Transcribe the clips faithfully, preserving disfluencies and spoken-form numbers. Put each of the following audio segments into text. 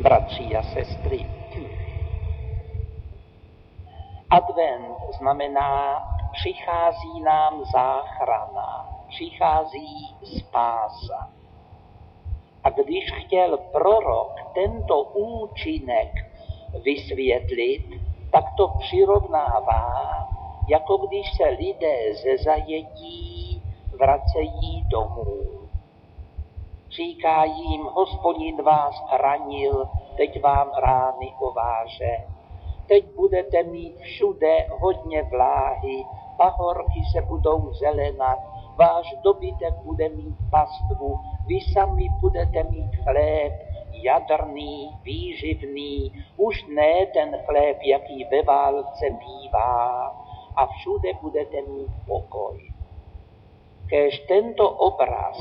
Bratři a sestry, advent znamená, přichází nám záchrana, přichází spása. A když chtěl prorok tento účinek vysvětlit, tak to přirovnává, jako když se lidé ze zajetí vracejí domů. Říká jim, Hospodin vás ranil, teď vám rány ováže. Teď budete mít všude hodně vláhy, pahorky se budou zelenat, váš dobytek bude mít pastvu, vy sami budete mít chléb, jadrný, výživný, už ne ten chléb, jaký ve válce bývá, a všude budete mít pokoj. Kéž tento obraz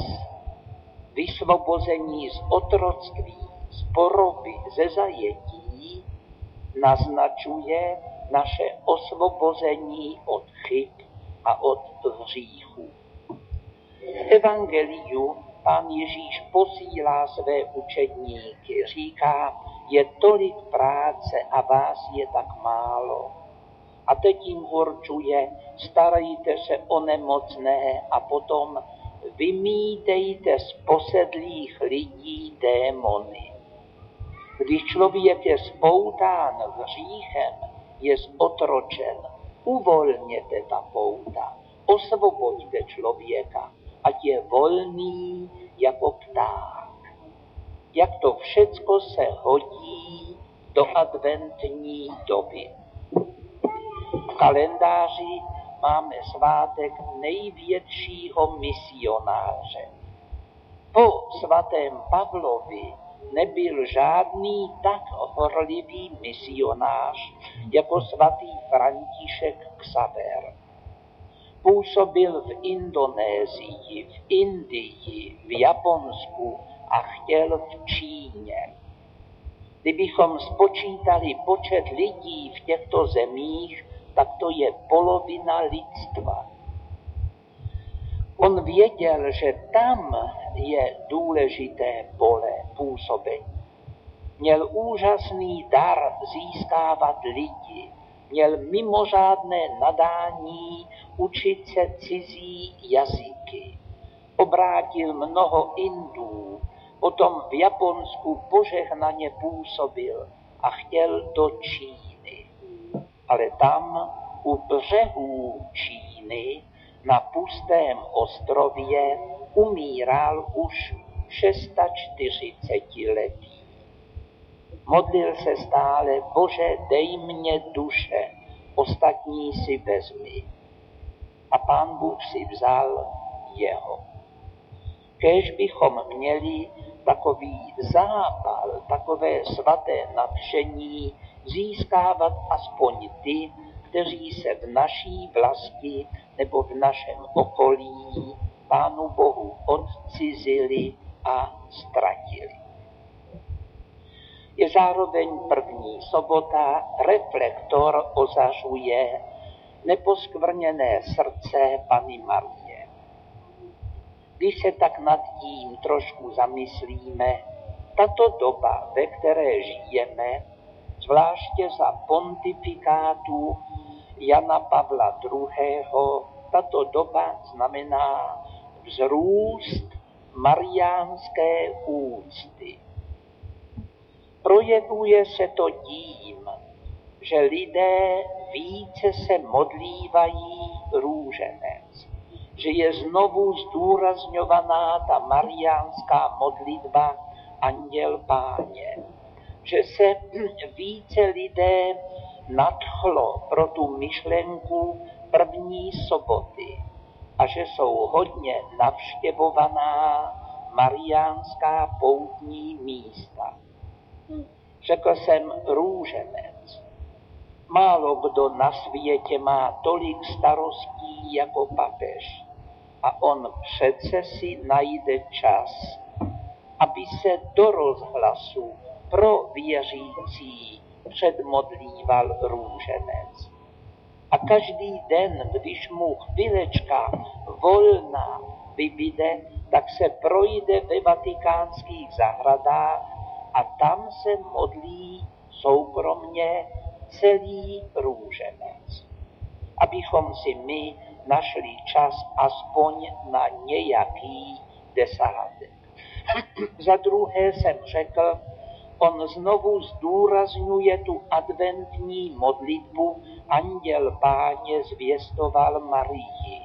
vysvobození z otroctví, z poroby, ze zajetí, naznačuje naše osvobození od chyb a od hříchů. V evangeliu Pán Ježíš posílá své učedníky, říká, je tolik práce a vás je tak málo. A teď jim určuje, starejte se o nemocné a potom vymítejte z posedlých lidí démony. Když člověk je spoután hříchem, je zotročen, uvolněte ta pouta, osvoboďte člověka, ať je volný jako pták. Jak to všecko se hodí do adventní doby. V kalendáři máme svátek největšího misionáře. Po svatém Pavlovi nebyl žádný tak horlivý misionář jako svatý František Xaver. Působil v Indonésii, v Indii, v Japonsku a chtěl v Číně. Kdybychom spočítali počet lidí v těchto zemích, tak to je polovina lidstva. On věděl, že tam je důležité pole působení. Měl úžasný dar získávat lidi, měl mimořádné nadání učit se cizí jazyky. Obrátil mnoho Indů, potom v Japonsku požehnaně působil a chtěl do Číny. Ale tam u břehů Číny na pustém ostrově umíral už čtyřicetišestiletý. Modlil se stále, Bože, dej mě duše, ostatní si vezmi. A Pán Bůh si vzal jeho. Kéž bychom měli takový zápal, takové svaté nadšení získávat aspoň ty, kteří se v naší vlasti nebo v našem okolí Pánu Bohu odcizili a ztratili. Je zároveň první sobota, reflektor ozařuje neposkvrněné srdce Panny Marie. Když se tak nad tím trošku zamyslíme, tato doba, ve které žijeme, zvláště za pontifikátu Jana Pavla druhého., tato doba znamená vzrůst mariánské úcty. Projevuje se to tím, že lidé více se modlívají růženec, že je znovu zdůrazňovaná ta mariánská modlitba Anděl Páně, že se více lidé nadchlo pro tu myšlenku první soboty a že jsou hodně navštěvovaná mariánská poutní místa. Řekl jsem růženec. Málo kdo na světě má tolik starostí jako papež a on přece si najde čas, aby se do rozhlasu pro věřící předmodlíval růženec. A každý den, když mu chvilečka volna vybyde, tak se projde ve vatikánských zahradách a tam se modlí soukromně celý růženec. Abychom si my našli čas aspoň na nějaký desátek. Za druhé jsem řekl, on znovu zdůrazňuje tu adventní modlitbu Anděl Páně zvěstoval Marii.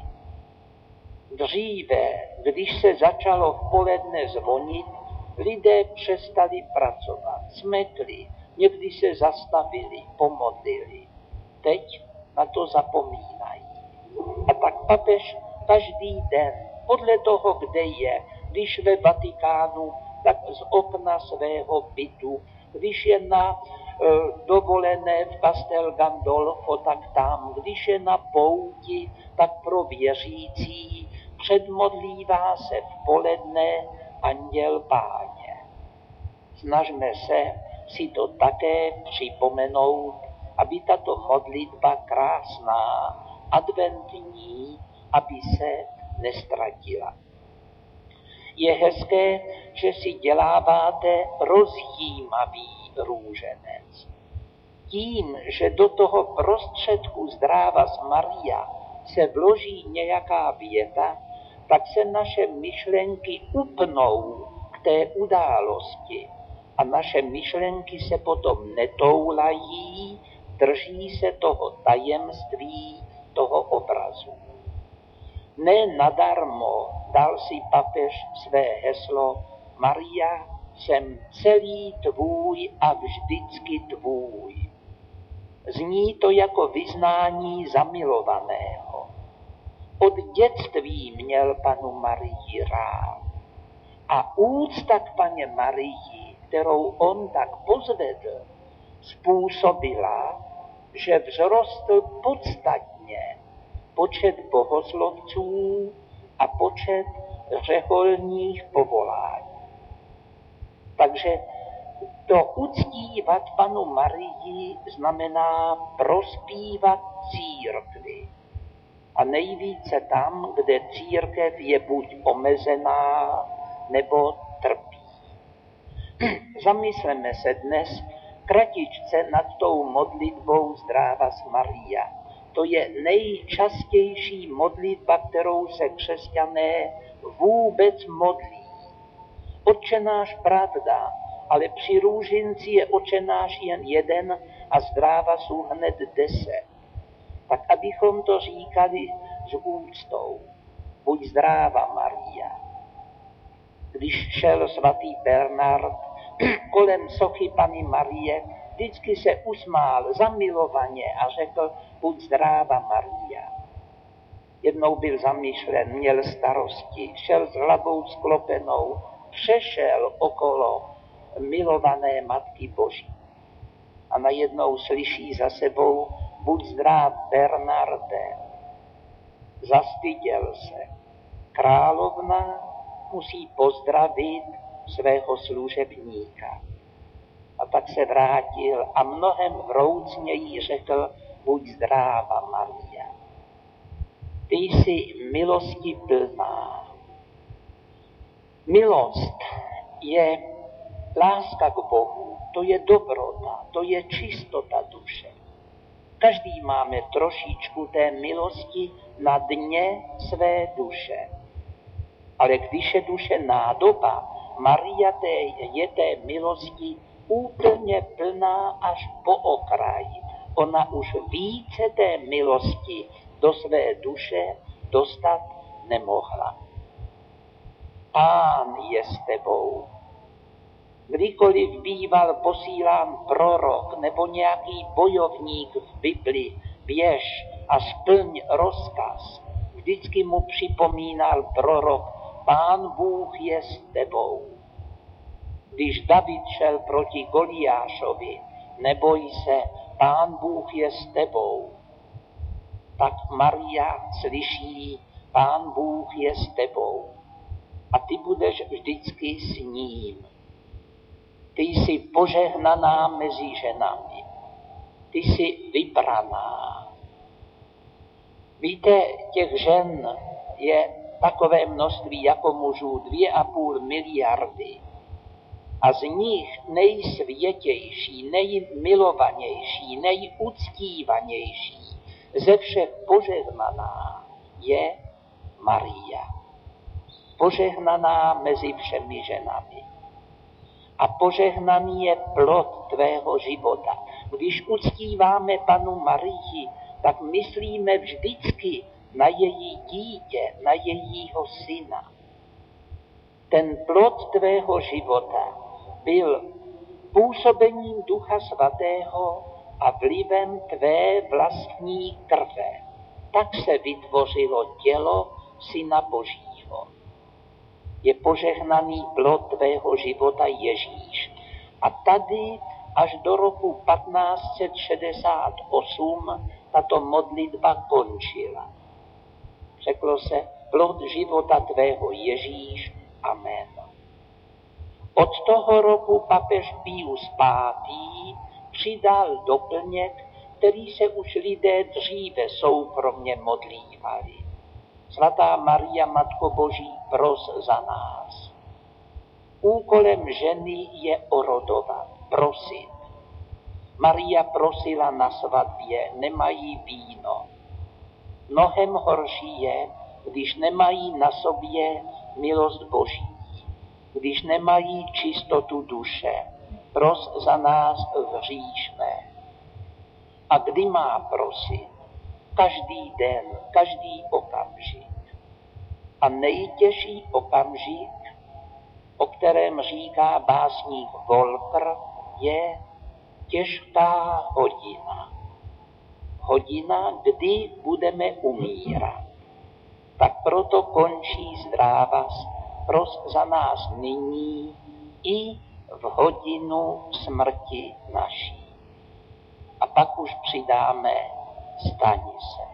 Dříve, když se začalo v poledne zvonit, lidé přestali pracovat, smekli, někdy se zastavili, pomodlili. Teď na to zapomínají. A tak papež každý den, podle toho, kde je, když ve Vatikánu, tak z okna svého bytu, když je na e, dovolené v Castel Gandolfo, tak tam, když je na pouti, tak pro věřící, předmodlívá se v poledne Anděl Páně. Snažme se si to také připomenout, aby tato modlitba krásná, adventní, aby se nestratila. Je hezké, že si děláváte rozjímavý růženec. Tím, že do toho prostředku Zdravas Maria se vloží nějaká věta, tak se naše myšlenky upnou k té události a naše myšlenky se potom netoulají, drží se toho tajemství, toho obrazu. Ne nadarmo dal si papež své heslo Maria, jsem celý tvůj a vždycky tvůj. Zní to jako vyznání zamilovaného. Od dětství měl panu Marii rád. A úcta k paně Marii, kterou on tak pozvedl, způsobila, že vzrostl podstatně počet bohoslovců a počet řeholních povolání. Takže to uctívat panu Marii znamená prospívat církvi. A nejvíce tam, kde církev je buď omezená, nebo trpí. Zamysleme se dnes kratičce nad tou modlitbou Zdravas Maria. To je nejčastější modlitba, kterou se křesťané vůbec modlí. Otčenáš pravda, ale při růženci je otčenáš jen jeden a Zdravasů hned deset. Tak abychom to říkali s úctou. Buď zdráva, Maria. Když šel svatý Bernard kolem sochy Panny Marie, vždycky se usmál zamilovaně a řekl, buď zdráva, Maria. Jednou byl zamýšlen, měl starosti, šel s hlavou sklopenou, přešel okolo milované Matky Boží. A najednou slyší za sebou, buď zdrav, Bernarde. Zastyděl se. Královna musí pozdravit svého služebníka. A tak se vrátil a mnohem vroucněji řekl, buď zdráva, Maria. Ty jsi milosti plná. Milost je láska k Bohu, to je dobrota, to je čistota duše. Každý máme trošičku té milosti na dně své duše. Ale když je duše nádoba, Maria té, je té milosti úplně plná až po okraj. Ona už více té milosti do své duše dostat nemohla. Pán je s tebou. Kdykoliv býval posílán prorok nebo nějaký bojovník v Bibli, běž a splň rozkaz, vždycky mu připomínal prorok, Pán Bůh je s tebou. Když David šel proti Goliášovi, neboj se, Pán Bůh je s tebou. Tak Maria slyší, Pán Bůh je s tebou. A ty budeš vždycky s ním. Ty jsi požehnaná mezi ženami. Ty jsi vybraná. Víte, těch žen je takové množství jako mužů, dvě a půl miliardy. A z nich nejsvětější, nejmilovanější, nejuctívanější, ze všech požehnaná je Maria. Požehnaná mezi všemi ženami. A požehnaný je plod tvého života. Když uctíváme Pannu Marii, tak myslíme vždycky na její dítě, na jejího syna. Ten plod tvého života byl působením Ducha Svatého a vlivem tvé vlastní krve. Tak se vytvořilo tělo Syna Božího. Je požehnaný plod tvého života Ježíš. A tady až do roku patnáct set šedesát osm tato modlitba končila. Řeklo se, plod života tvého Ježíš. Amen. Od toho roku papež Pius pátý přidal doplněk, který se už lidé dříve soukromně modlívali. Svatá Maria, Matko Boží, pros za nás. Úkolem ženy je orodovat, prosit. Maria prosila na svatbě, nemají víno. Mnohem horší je, když nemají na sobě milost Boží, když nemají čistotu duše. Pros za nás hříšné. A kdy má prosit? Každý den, každý okamžik. A nejtěžší okamžik, o kterém říká básník Volker, je těžká hodina. Hodina, kdy budeme umírat. Tak proto končí zdrávas, pros za nás nyní i v hodinu smrti naší. A pak už přidáme, staň se.